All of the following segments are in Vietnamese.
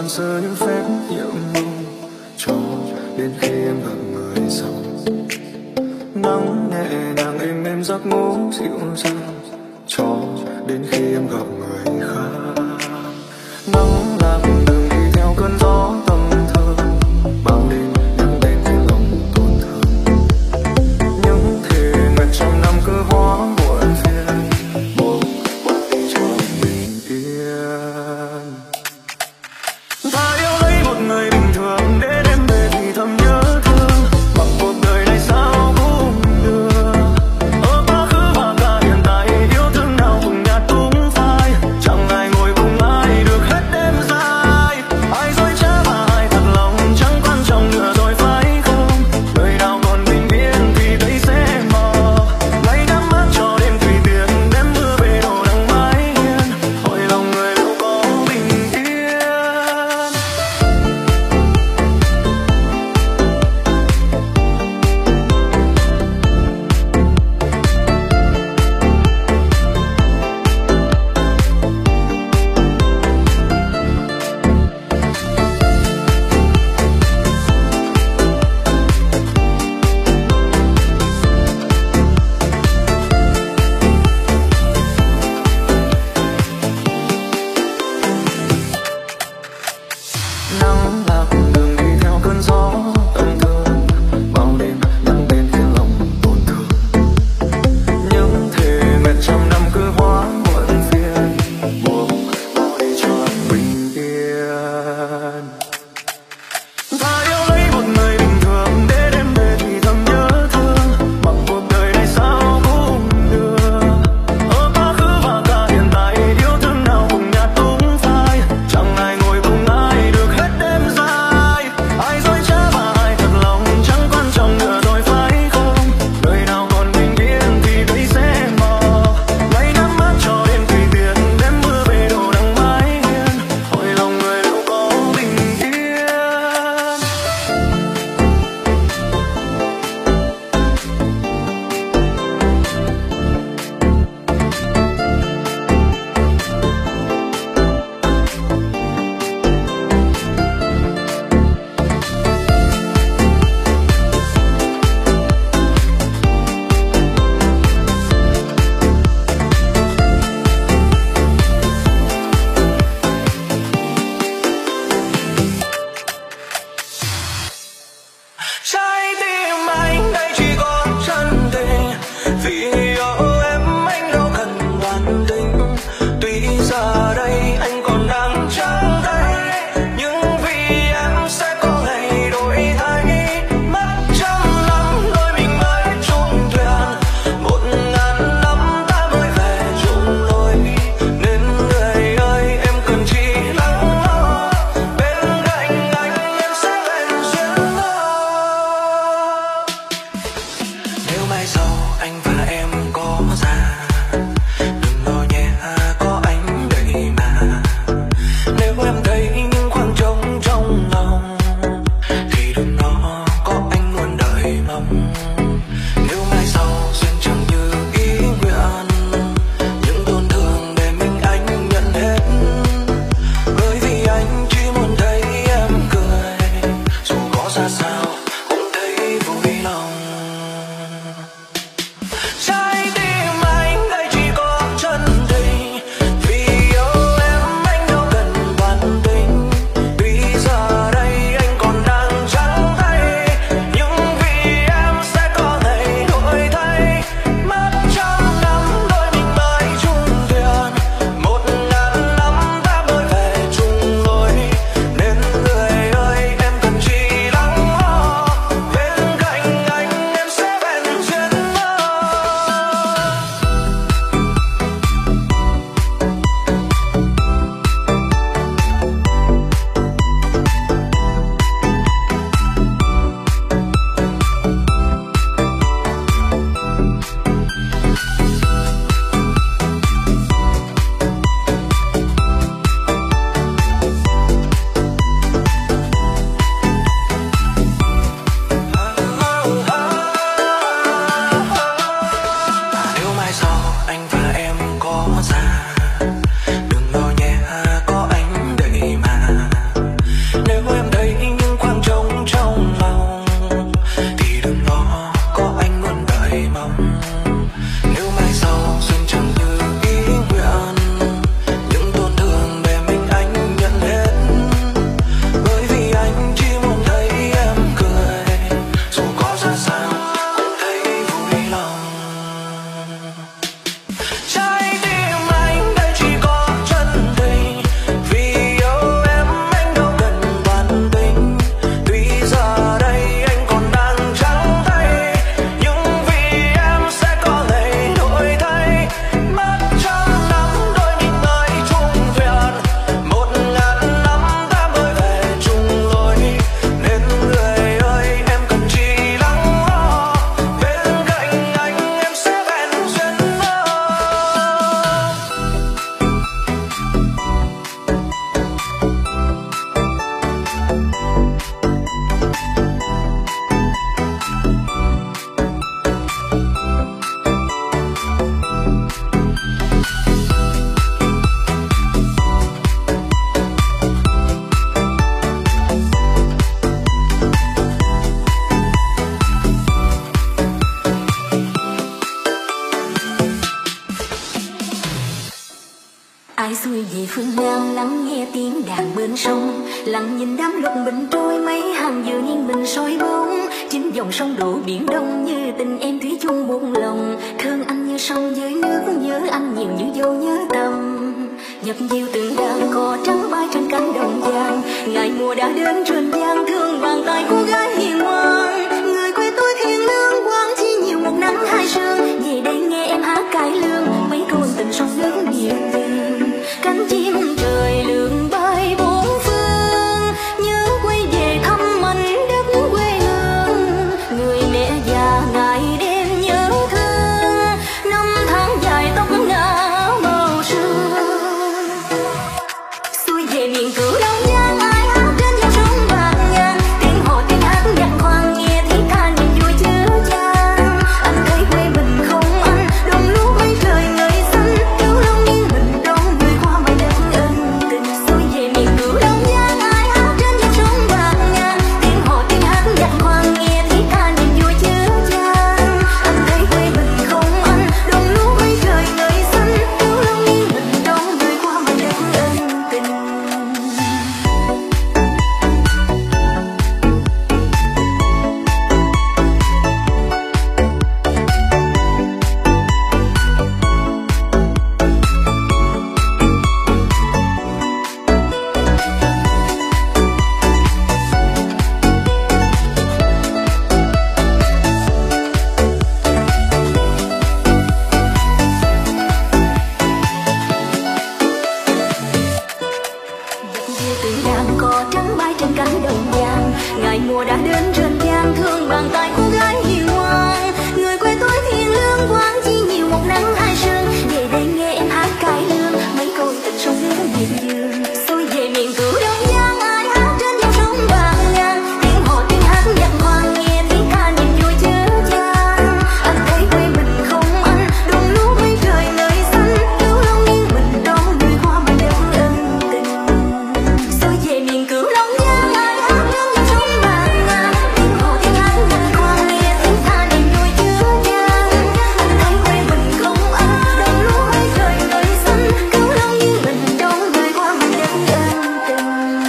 ban sơ những phép nhiệm mong cho đến khi em gặp người sau. Nắng nhẹ nhàng êm êm giấc ngủ dịu dàng cho đến khi em gặp người khác. Nắng lạc đường đi theo cơn gió tâm thơ, bao đêm nhắn tên với lòng tổn thương. Những thề nguyện trong năm cứ hóa muộn phiền, một cho bình yên. Ta yêu lấy một người bình thường để đêm về thì thầm nhớ thương, bằng cuộc đời này sao cũng được. Ở quá khứ và cả hiện tại yêu thương nào cùng nhạt cũng phai, Ai xuôi về phương Nam lắng nghe tiếng đàn bên sông, lặng nhìn đám lục bình trôi mấy hàng dừa nghiêng mình soi bóng. Chính dòng sông đổ biển đông như tình em thủy chung buông lòng. Thương anh như sông dưới nước, nhớ anh nhiều như dâu nhớ tâm. Nhập diêu từng đàn cò trắng bay trên cánh đồng vàng, ngày mùa đã đến trên giang thương bàn tay cô gái hiền ngoan. Người quê tôi thiện lương quang chi nhiều một nắng hai sương, về đây nghe em hát cải lương mấy câu tình sông nước nhiều tình. Cánh chim trời lượn bay bốn phương, nhớ quay về thăm mảnh đất quê hương. Người mẹ già ngày đêm nhớ thương, năm tháng dài tóc ngả màu sương. Xuôi về miền cửu Long Giang ai hát trên dòng sông bạc ngàn, tiếng hò tiếng hát nhạc khoan nghe thiết tha niềm vui chứa chan. Anh thấy quê mình không anh đồng lúa quay trời ngời xanh, cứu Long nghiêng mình đông người qua mãi đất ân tình. Xuôi về miền cửu Long Giang ai hát trên dòng sông bạc ngàn, tiếng hò tiếng hát nhạc khoan nghe thiết tha niềm vui chứa chan. Anh thấy quê mình không anh đồng lúa quay trời ngời xanh, cứu Long nghiêng mình đông người qua mãi đất ân tình. Từng đàn cò trắng bay trên cánh đồng vàng, ngày mùa đã đến trên giang thương bàn tay cô gái hiền ngoan. Người quê tôi thiện lương quang chi nhiều một nắng hai sương, về đây nghe em hát cải lương mấy câu tình sông nước miền dương. Xuôi về miền cửu Long Giang ai hát trên dòng sông bạc ngàn, tiếng hò tiếng hát nhạc khoan nghe thiết tha niềm vui chứa chan. Anh thấy quê mình không anh đồng lúa quay trời ngời xanh, cứu Long nghiêng mình đông người qua mãi đất ân tình. Xuôi về miền cửu Long Giang ai hát trên dòng sông bạc ngàn, tiếng hò tiếng hát nhạc khoan nghe thiết tha niềm vui chứa chan. Anh thấy quê mình không anh đồng lúa quay trời ngời xanh, cứu Long nghiêng mình đông người qua mãi đất ân tình.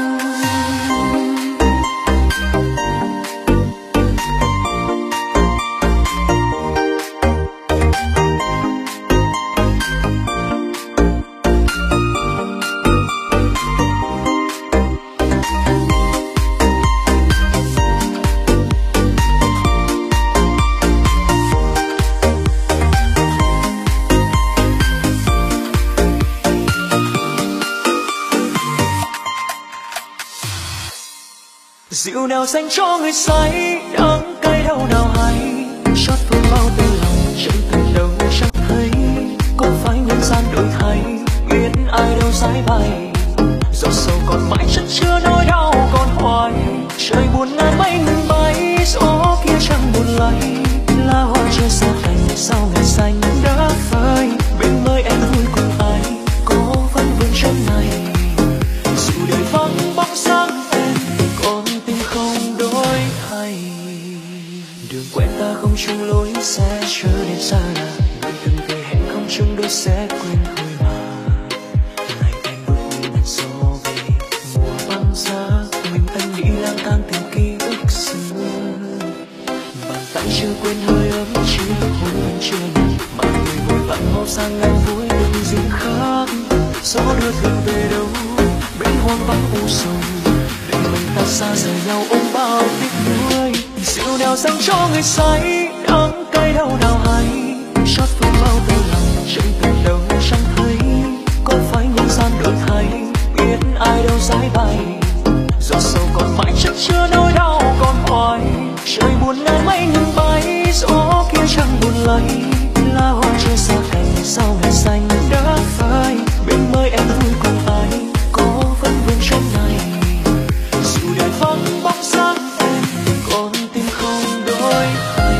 Rượu nào dành cho người say, đắng cay đau nào hay, chót phương bao tơ lòng chân tình đâu chẳng thấy. Có phải nhân gian đổi thay, biết ai đâu giải bày, giọt sầu còn mãi chất chứa nỗi đau còn hoài. Trời buồn ngàn mây ngừng bay, gió kia chẳng buồn lay, lá hoa chưa xa cành sau ngày xanh đã phai. Bên nơi em vui cùng ai, có vẫn vương chân này, dù đời vắng bóng sáng em còn tim không đổi thay. Đường quen ta không chung lối sẽ trở nên xa lạ, người từng về hẹn không chung đôi sẽ quên thôi mà. Ngày em bước như ngàn gió về mùa băng giá, mình anh đi lang thang tìm ký ức xưa. Bàn tay chưa quên hơi ấm chưa hôn mình chưa nhạt, mà người vội vặn mau sang ngày vui đừng riêng khác. Gió đưa thương về đâu bên hoang vắng u sầu, để mình ta xa rời nhau ôm bao tiếc nuối. Rượu nào dành cho người say, đắng cay đau nào hay, chót phương bao tơ lòng chân tình đâu chẳng thấy. Có phải nhân gian đổi thay, biết ai đâu giải bày, giọt sầu còn mãi chất chứa nỗi đau còn hoài. Trời buồn ngàn mây ngừng bay, gió kia chẳng buồn lay, lá hoa chưa xa cành sau ngày xanh đã phai. Bên mới em vui cùng ai, có vẫn vương trong này, dù đời vắng bóng dáng em còn tim không đổi thay.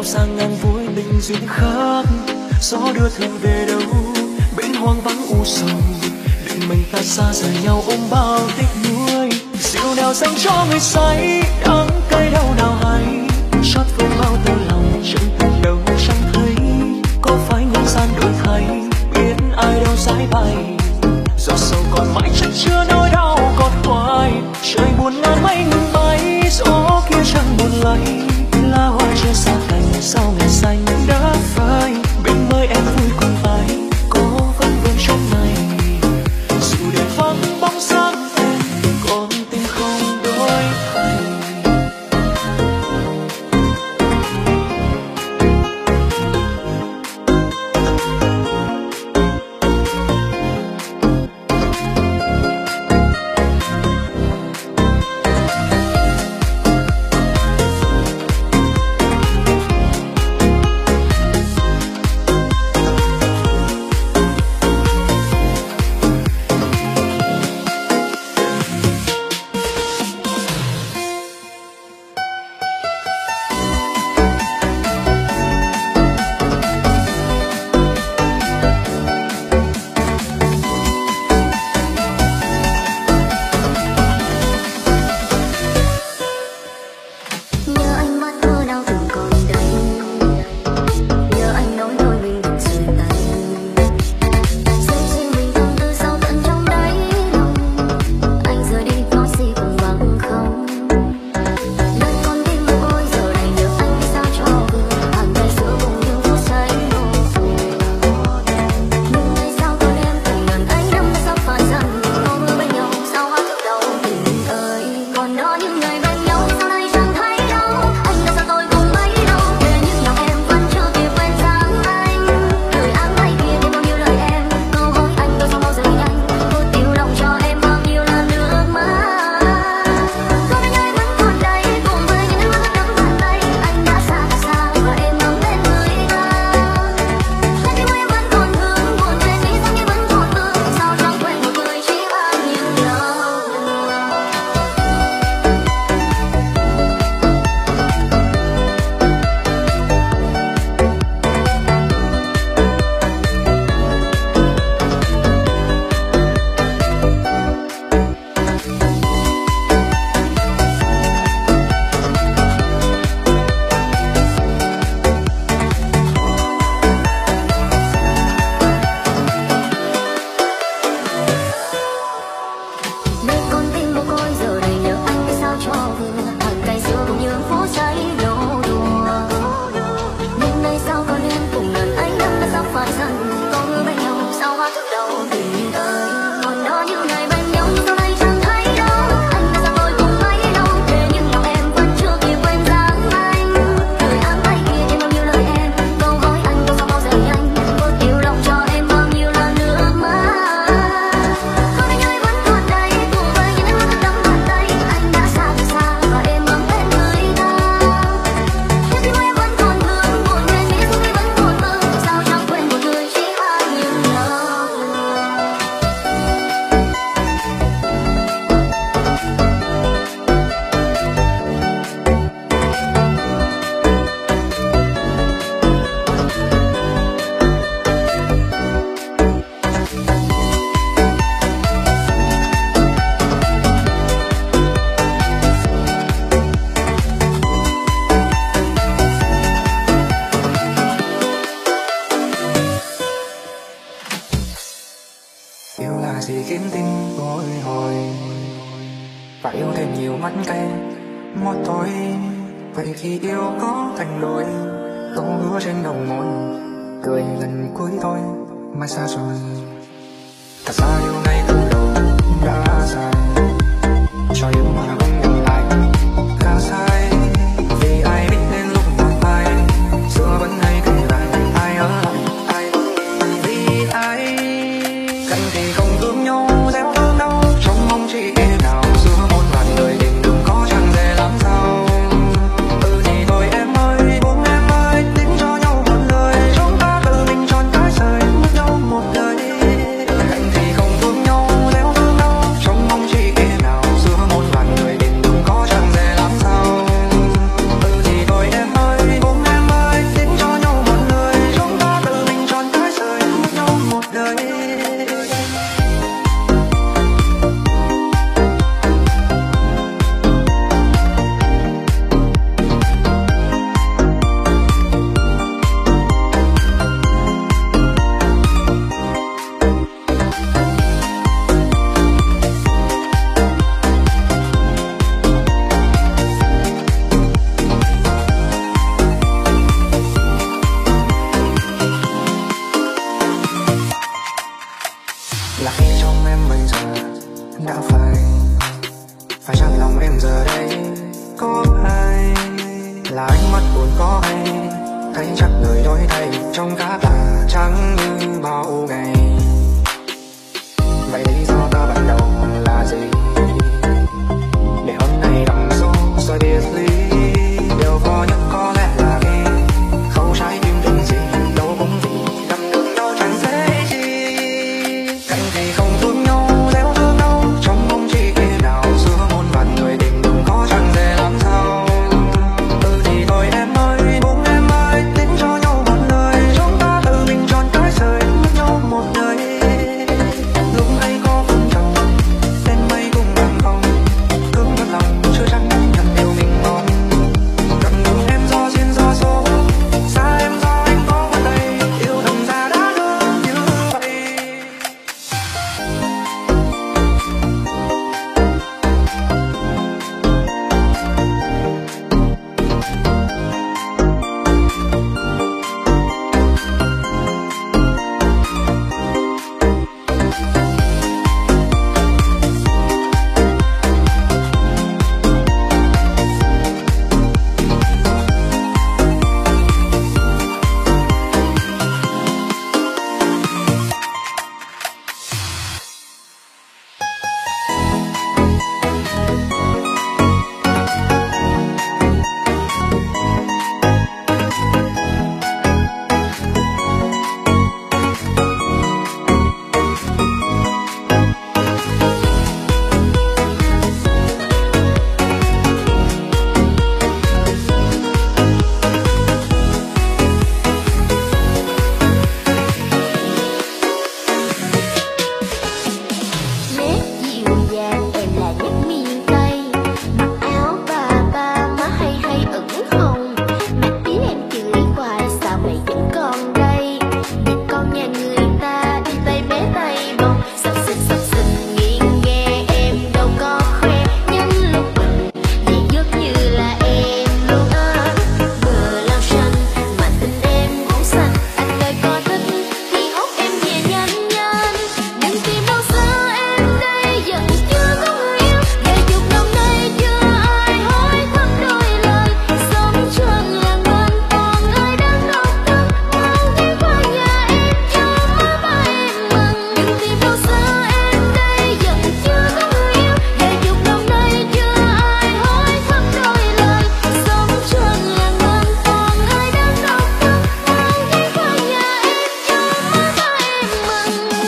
sang ngàn vui tình duyên khác. Gió đưa thương về đâu bên hoang vắng u sầu, để mình ta xa rời nhau ôm bao tiếc nuối. Rượu nào dành cho người say, đắng cay đau nào hay, xót phương bao tơ lòng chân tình đâu chẳng thấy. Có phải nhân gian đổi thay, biết ai đâu giải bày, giọt sầu còn mãi chắc chưa nỗi đau còn hoài. Trời buồn ngàn mây ngừng bay, gió kia chẳng buồn lay, lá hoa chưa xa cành sau ngày xanh đã phai. Bên mới em vui cùng ai, có vẫn vương trong này, dù để vắng bóng dáng em còn tim không đổi thay. gì khiến tim bồi hồi, và yêu thêm nhiều mắt cay một tối. Vậy khi yêu có thành đôi, câu hứa trên đầu môi, cười lần cuối thôi mà xa rồi. Thật ra yêu ngay từ đầu đã sai, cho yêu mà không nhận lại cả sai. Vì ai biết đến lúc mang tay, xưa vẫn hay kể lại ai ở lại ai vì ai. Cạnh thì không thương nhau gieo thương đau, trong mong chỉ em nào giữa muôn vàn đời tình đừng có chẳng dễ làm sao. Thì thôi em ơi, buông em ơi, tính cho nhau một lời, chúng ta tự mình chọn cái rời mất nhau một đời. Cạnh thì không thương nhau là khi trong em bây giờ đã phải chăng lòng em giờ đây có ai, là ánh mắt buồn có hay thấy chắc lời đổi thay trong cả tà trắng như bao ngày. Vậy lý do ta ban đầu là gì để hôm nay đằng số rồi biệt ly? Điều khó nhất có lẽ là khi khâu trái tim từng gì đâu cũng vì đâm đường đâu chẳng dễ chi. Cạnh thì không thương nhau gieo thương nhau trong mong chỉ khi nào giữa muôn vàn người tình đừng có chẳng dễ làm sao. Thì thôi em ơi buông em ơi tính cho nhau một lời chúng ta tự mình chọn cái rời mất nhau một đời. Lúc ấy có phần trầm tên mây cùng đàn không cứng mất lòng chưa chắc nhận điều mình mong. Gần đường em do duyên do số xa em do anh có mặt đây yêu thầm ra đã thương như vậy. Nét dịu dàng em là nhất miền Tây, mặc áo bà má hay hay ửng hồng. Mặt tiếng em chửi hoài sao mày vẫn còn đây, nhìn con nhà người ta đi tay bé tay bồng. Sập xình nghiêng nghe em đâu có khoe nhân lúc mình vì giấc như là em luôn á. Bờ lao xanh mà tình em cũng xanh, anh ơi có thích thì hốt em về nhanh nhanh. Đừng tìm đâu xa em đây vẫn chưa có người yêu, vài chục năm nay chưa ai hỏi thăm đôi lời. Sống trên làng bên còn ai đang độc thân mang tiếng qua nhà em cho má ba em mừng. Đừng tìm đâu xa em đây vẫn chưa có người yêu, vài chục năm nay chưa ai hỏi thăm đôi lời. Sống trên làng bên còn ai đang độc thân mang tiếng qua nhà em cho má ba em mừng.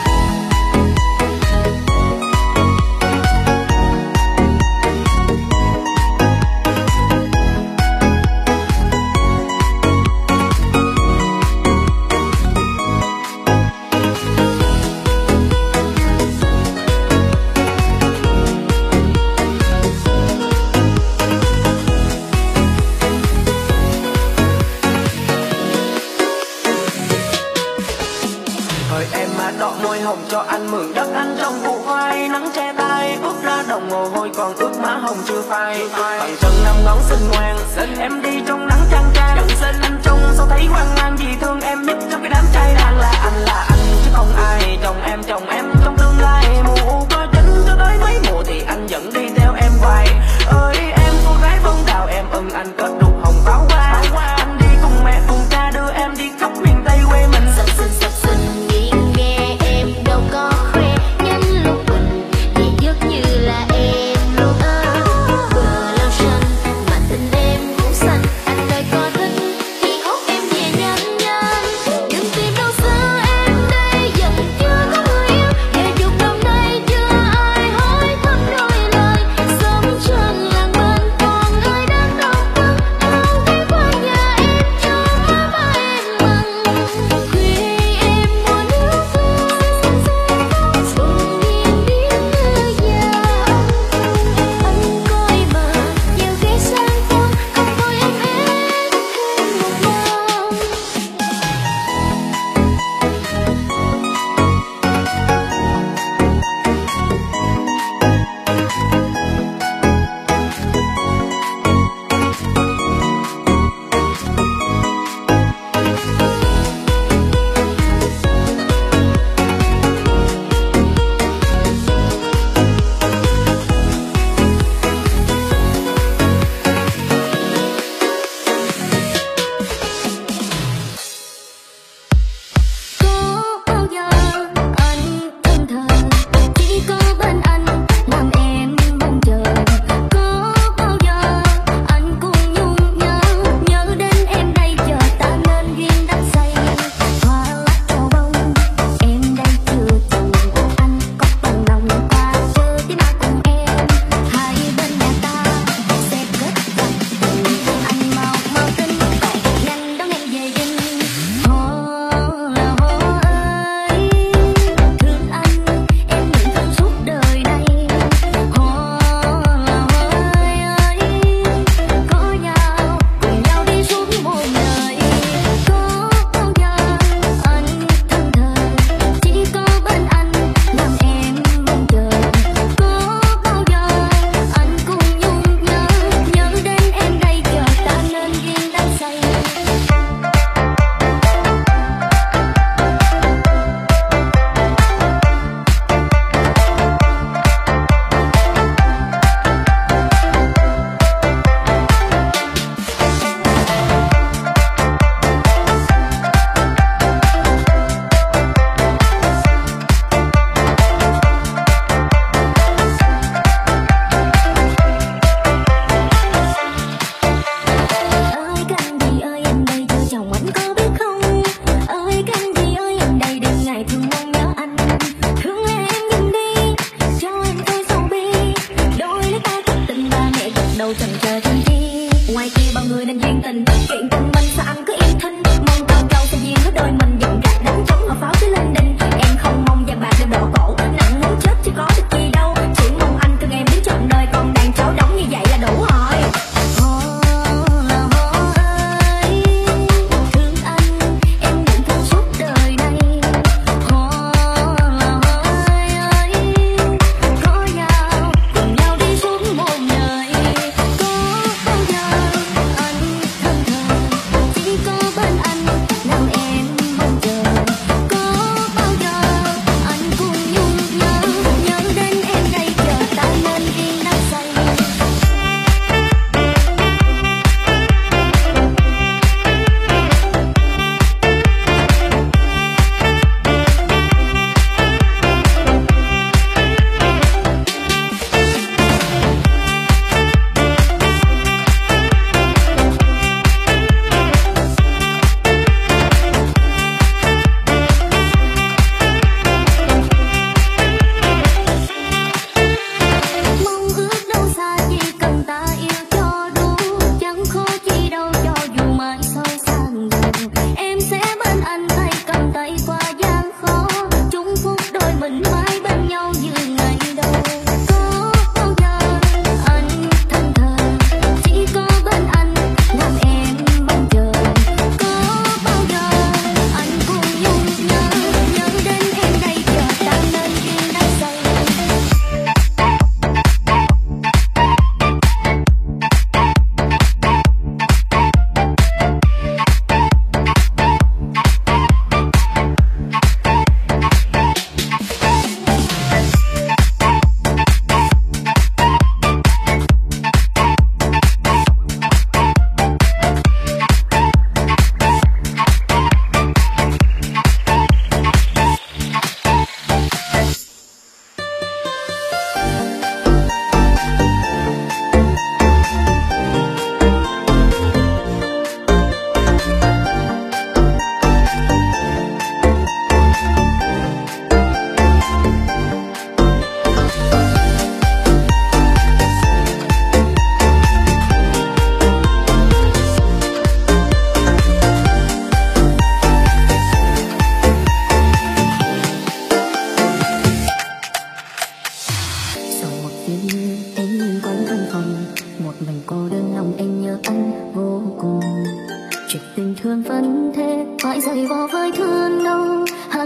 Hỡi em mà đọ môi hồng cho anh mượn đất anh trong vụ khoai nắng che tay ướt ra đồng mồ hôi còn ướt má hồng chưa phai. Bằng chân năm ngón xinh ngoan em đi trong nắng chang chang xin anh trông sao thấy hoang mang vì thương em nhất trong cái đám trai đang là anh chứ không ai. Chồng em trong tương lai mùa có chính cho tới mấy mùa thì anh vẫn đi theo em hoài. Ơi em cô gái bông đào em ưng anh kết đục hồng pháo hoa. Anh đi cùng mẹ cùng cha đưa em đi khắp miền Tây quê mình. Sập xình nghiêng nghe em đâu có khoe nhân lúc mình vì giấc như là em luôn á. Bờ lao xanh mà tình em cũng xanh, anh ơi có thích thì hốt em về nhanh nhanh. Đừng tìm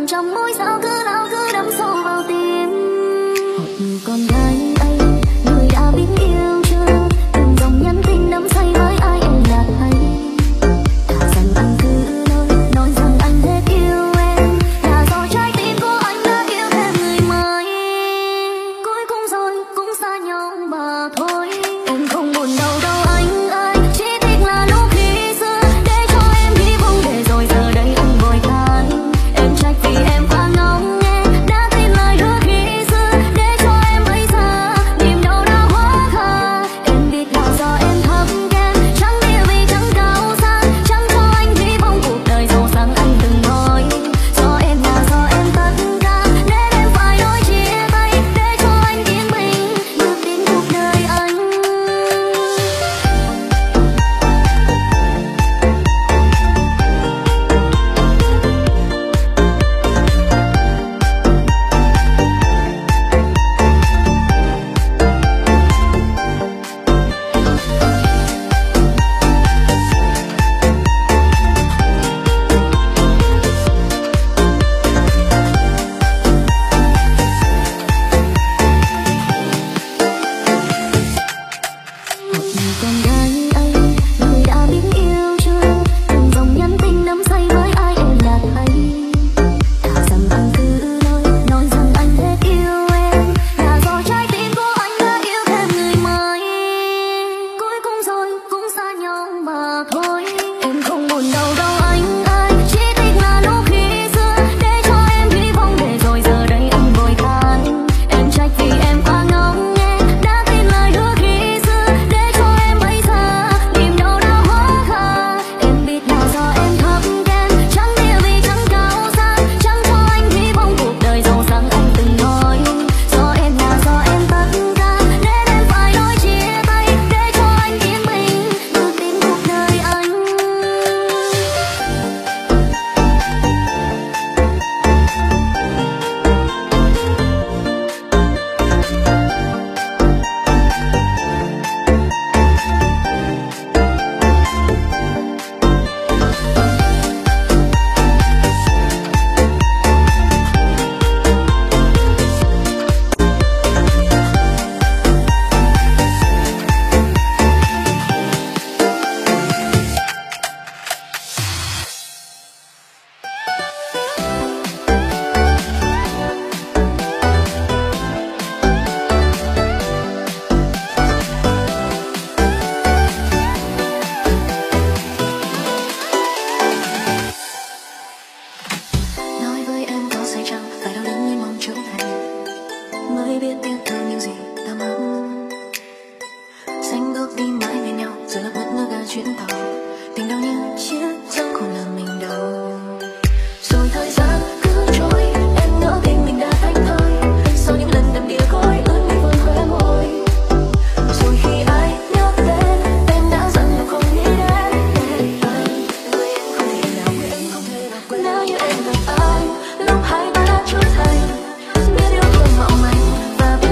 hàng trăm mối sao cứ nào cứ đâm sâu vào tim. Một con gái ấy, người đã biết yêu chưa? Từng dòng nhắn tin đắm say với ai em đã thấy. Thà rằng anh cứ nói rằng anh hết yêu em, là do trái tim của anh đã yêu thêm người mới. Cuối cùng rồi cũng xa nhau mà thôi. Em không buồn đâu đâu anh ơi, chỉ thích là lúc khi xưa để cho em hy vọng để rồi giờ đây anh vội than. Em trách vì em quá ngóng nghe, đã tin lời hứa khi xưa để cho em bây giờ niềm đau đã hóa khờ. Em biết là do em thấp kém, chẳng địa vị chẳng cao sang, chẳng cho anh hy vọng cuộc đời giàu sang anh từng nói. Do em là do em tất cả nên em phải nói chia tay để cho anh yên bình được đến cuộc đời anh. Một con gái ấy, người đã biết yêu chưa? Từng dòng nhắn tin đắm say với ai em đã thấy. Thà rằng anh cứ nói rằng anh hết yêu em, là do trái tim của anh đã yêu thêm người mới. Cuối cùng rồi cũng xa nhau mà thôi. Em không buồn đâu đâu anh ơi, chỉ thích là lúc khi xưa để cho em hy vọng để rồi giờ đây anh vội than. Em trách vì em quá ngóng nghe, đã tin lời hứa khi xưa để cho em bây giờ niềm đau đã hóa khờ. Em biết là do em thấp kém, chẳng địa vị chẳng cao sang, chẳng cho anh hy vọng cuộc đời giàu sang anh từng nói. Do em là do em tất cả nên em phải nói chia tay để cho anh yên bình được đến cuộc đời anh. Nói với em có say chăng, phải đau đớn nên mong trở về, mới biết yêu thương những gì ta mong. Xanh bước đi mãi bên nhau, rồi lạc mất nơi ga chuyến tàu. Tình đâu như chiếc giấc còn là mình đâu. Rồi thời gian cứ trôi, em ngỡ tình mình đã thành thơi. Sau những lần đầm đìa khói ướt mi vươn khóe môi. Rồi khi ai nhắc đến, em đã giận lòng không nghĩ đến. Người em không thể nào quên. Nếu như em gặp anh lúc hai ta đã trưởng thành, biết yêu thương mạo manh và biết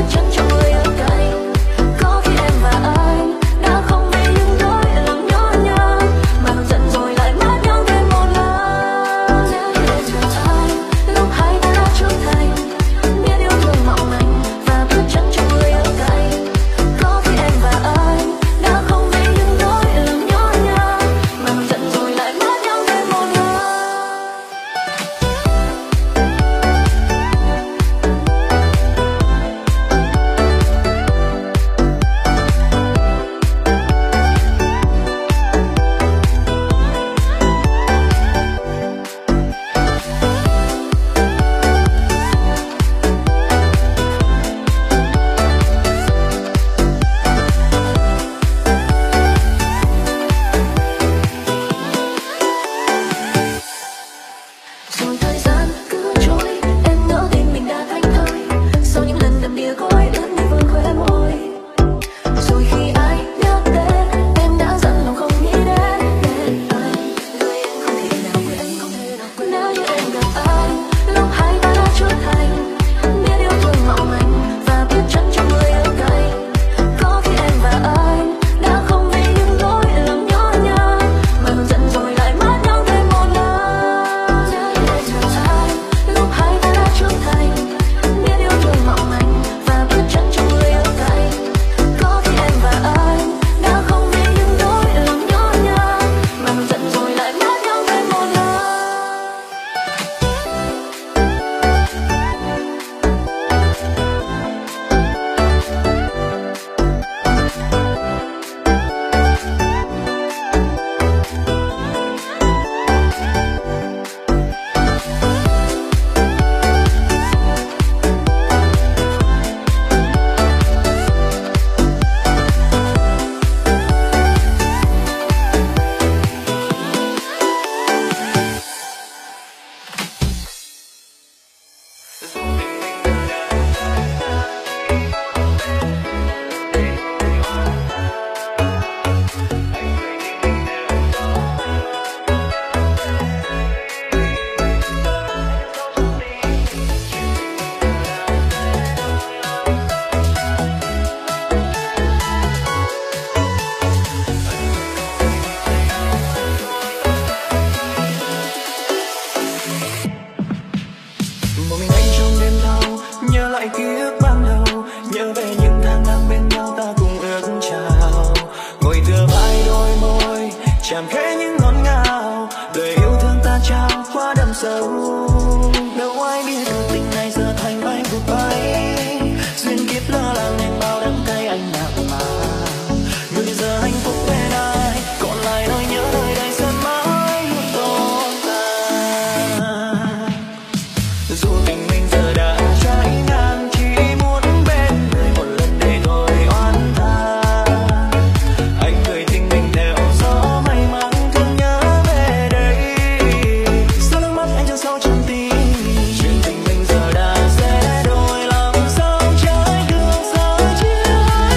Dù tình mình giờ đã trái ngang, chỉ muốn bên người một lần để thôi oán tha. Anh gửi tình mình theo gió may mắn thương nhớ về đây. Sao nước mắt anh cho sâu trong tim, chuyện tình mình giờ đã sẽ đôi, làm sao trái đường sao chia.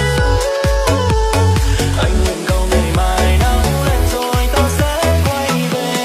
Anh nguyện cầu ngày mai nắng lên rồi ta sẽ quay về.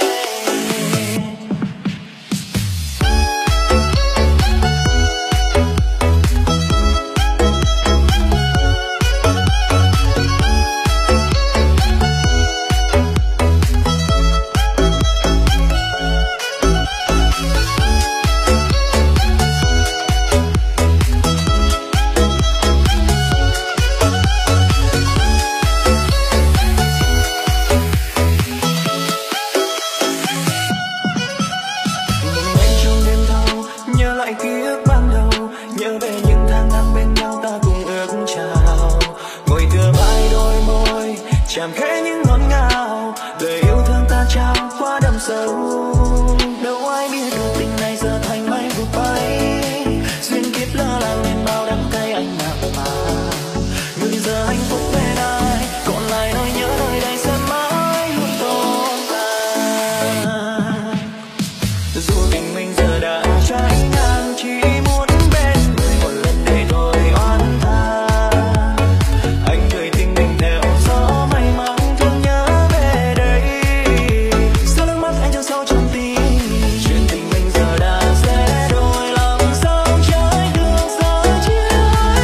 Nhớ lại ký ức ban đầu, nhớ về những tháng năm bên nhau ta cùng ước chào. Ngồi tựa vai đôi môi, chạm khẽ những ngọt ngào, lời yêu thương ta trao qua đậm sâu. Đâu ai biết được tình này giờ thành mây vụt bay, duyên kiếp lỡ làng nên bao đắng cay anh nặng mà. Người giờ hạnh phúc bên ai, còn lại nỗi nhớ nơi đây sẽ mãi luôn tồn tại. Dù tình mình giờ đã trái ngang, chỉ muốn bên người một lần để thôi oán tha. Anh gửi tình mình theo gió may mắn thương nhớ về đây. Sao nước mắt anh cho sâu trong tim, chuyện tình mình giờ đã sẽ đôi, làm sao trái đường sao chia.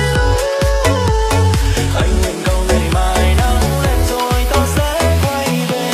Anh nguyện cầu ngày mai nắng lên rồi ta sẽ quay về.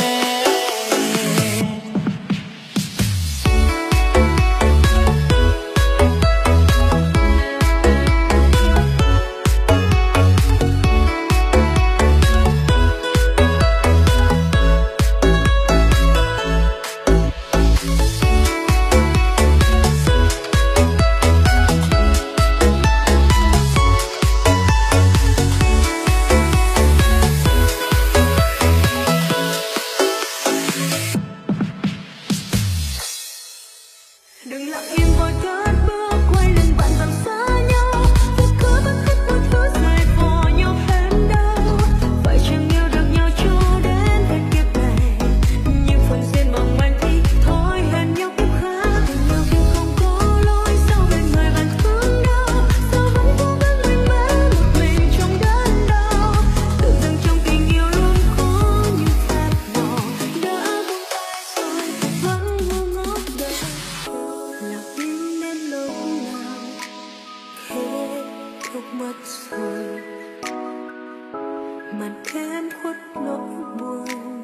Đừng lặng im vội cất bước quay lưng bạn dặm xa nhau, việc cứ bắt hết mọi thứ rời bỏ nhau em đâu. Phải chăng yêu được nhau cho đến hết kiếp này, nhưng phần duyên mong manh thì thôi hẹn nhau kiếp khác. Tình yêu khi không có lối sau bên người bạn thương đau, sao vẫn cố gắng mạnh mẽ một mình trong đớn đau. Tưởng rằng trong tình yêu luôn có những phép màu, đã buông tay rồi vẫn ngu ngốc đời. Lặng im đến lúc nào hết thúc mất rồi, màn đêm khuất nỗi buồn.